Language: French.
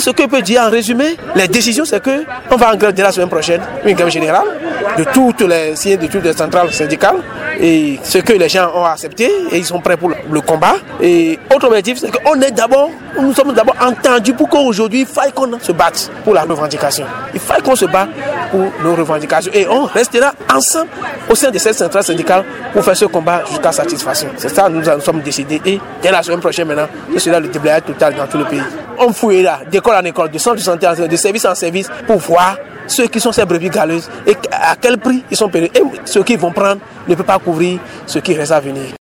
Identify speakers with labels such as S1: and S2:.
S1: ce que je peux dire en résumé, les décisions, c'est qu'on va en grève dès la semaine prochaine, une grève générale de toutes les centrales syndicales, et ce que les gens ont accepté, et ils sont prêts pour le combat. Et autre objectif, c'est qu'on nous sommes d'abord entendus pour qu'aujourd'hui, il faille qu'on se batte pour la revendication. Il faille qu'on se batte pour nos revendications. Et on restera ensemble au sein de cette centrale syndicale pour faire ce combat jusqu'à satisfaction. C'est ça, nous sommes décidés. Et dès la semaine prochaine, maintenant, ce sera le déblayage total dans tout le pays. On fouillera d'école en école, de centre de santé en centre, de service en service, pour voir ceux qui sont ces brebis galeuses et à quel prix ils sont payés. Et ceux qui vont prendre ne peuvent pas couvrir ce qui reste à venir.